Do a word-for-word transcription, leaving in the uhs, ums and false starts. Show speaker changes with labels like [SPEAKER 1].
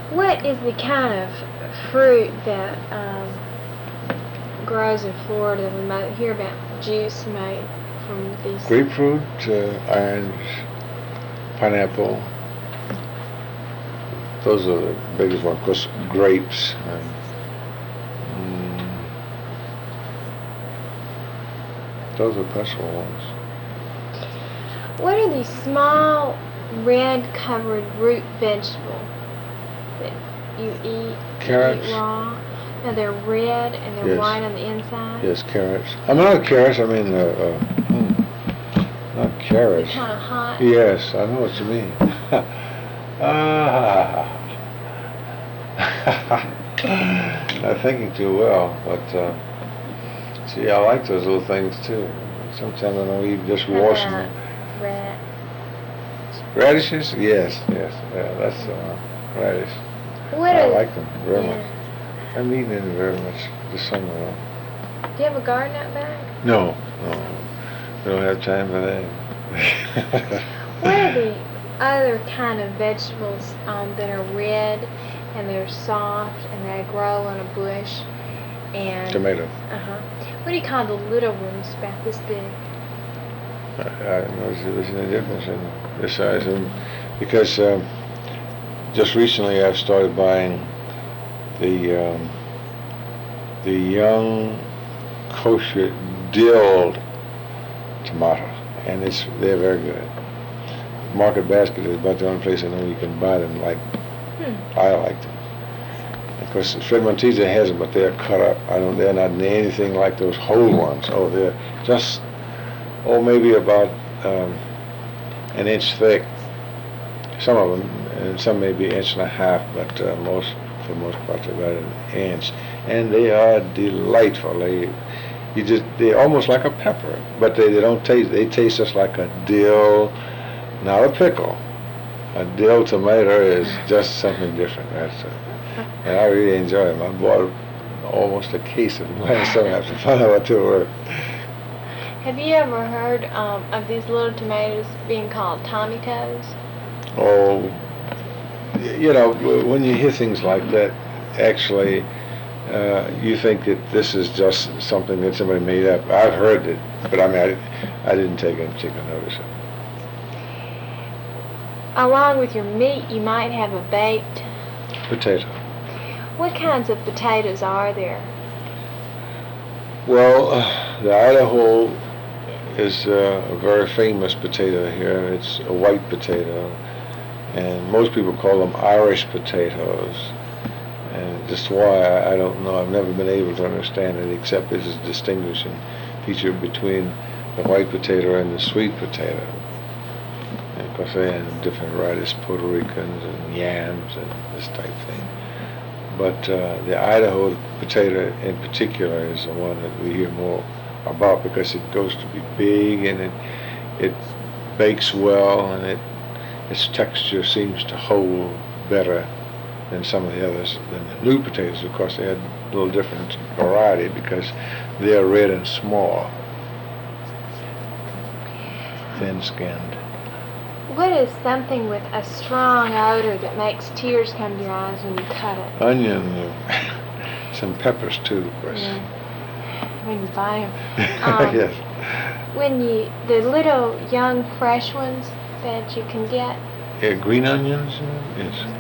[SPEAKER 1] What is the kind of fruit that um, grows in Florida? We might hear about juice made from these.
[SPEAKER 2] Grapefruit, uh, orange, pineapple. Those are the biggest ones. Of course, grapes. And, mm, those are the principal ones.
[SPEAKER 1] What are these small red-covered root vegetables that you eat?
[SPEAKER 2] Carrots.
[SPEAKER 1] You eat raw. No, they're red and they're
[SPEAKER 2] Yes.
[SPEAKER 1] white on the inside.
[SPEAKER 2] Yes, carrots. I'm not carrots. I mean, uh, uh, hmm, not carrots.
[SPEAKER 1] They're kind of hot.
[SPEAKER 2] Yes, I know what you mean. Ah. Not thinking too well, but uh, see, I like those little things too. Sometimes I don't eat just
[SPEAKER 1] How
[SPEAKER 2] wash
[SPEAKER 1] about
[SPEAKER 2] them.
[SPEAKER 1] red?
[SPEAKER 2] Radishes? Yes, yes, yeah, that's uh, radish.
[SPEAKER 1] What
[SPEAKER 2] I
[SPEAKER 1] are
[SPEAKER 2] like them very
[SPEAKER 1] yeah.
[SPEAKER 2] much. I'm eating them very much this summer. Though.
[SPEAKER 1] Do you have a garden out back?
[SPEAKER 2] No, no, we don't have time for that.
[SPEAKER 1] What are the other kind of vegetables um, that are red and they're soft and they grow on a bush? And
[SPEAKER 2] Tomato.
[SPEAKER 1] Uh huh. What do you call the little ones about this big?
[SPEAKER 2] I, I don't know if there's any difference in the size of them because um, just recently I've started buying the um, the young kosher dill tomato, and it's they're very good. Market Basket is about the only place I know you can buy them. Like
[SPEAKER 1] Hmm.
[SPEAKER 2] I like them. Of course, Fred Montesa has them, but they're cut up. I don't. They're not anything like those whole ones. Oh, they're just oh maybe about um, an inch thick. Some of them, and some maybe an inch and a half, but uh, most for the most part they're about an inch, and they are delightful. They you just they're almost like a pepper, but they, they don't taste. They taste just like a dill, not a pickle. A dill tomato is just something different. That's it. And I really enjoy them. I bought almost a case of them last summer. I have to find out what they were.
[SPEAKER 1] Have you ever heard um, of these little tomatoes being called tomatoes?
[SPEAKER 2] Oh, you know, when you hear things like that, actually, uh, you think that this is just something that somebody made up. I've heard it, but I mean, I, I didn't take any particular notice of it.
[SPEAKER 1] Along with your meat, you might have a baked.
[SPEAKER 2] Potato.
[SPEAKER 1] What kinds of potatoes are there?
[SPEAKER 2] Well, uh, the Idaho is uh, a very famous potato here. It's a white potato, and most people call them Irish potatoes. And just why, I, I don't know. I've never been able to understand it, except there's a distinguishing feature between the white potato and the sweet potato. And of course, they have different varieties, Puerto Ricans and yams and this type of thing. But uh, the Idaho potato in particular is the one that we hear more about because it goes to be big and it it bakes well and it its texture seems to hold better than some of the others. Than the new potatoes, of course, they had a little different variety because they're red and small, thin-skinned.
[SPEAKER 1] What is something with a strong odor that makes tears come to your eyes when you cut it?
[SPEAKER 2] Onion, some peppers too, of course.
[SPEAKER 1] Yeah. When you buy them. Um,
[SPEAKER 2] Yes.
[SPEAKER 1] When you, the little young fresh ones that you can get.
[SPEAKER 2] Yeah, green onions, yes.